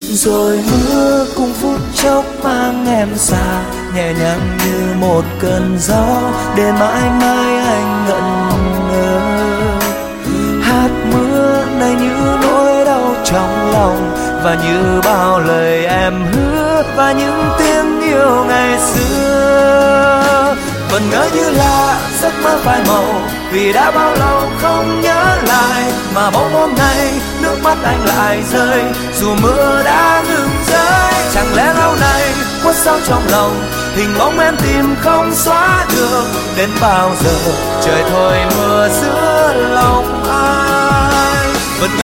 Rồi mưa cùng phút chốc mang em xa, nhẹ nhàng như một cơn gió, để mãi mãi anh ngẩn ngơ. Hạt mưa này như nỗi đau trong lòng, và như bao lời em hứa, và những tiếng yêu ngày xưa. Vẫn ngỡ như là giấc mơ phai màu, vì đã bao lâu không nhớ lại, mà bỗng hôm nay nước mắt anh lại rơi, dù mưa đã ngừng rơi. Chẳng lẽ lâu nay khuất sâu trong lòng, hình bóng em tìm không xóa được, đến bao giờ trời thôi mưa giữa lòng anh.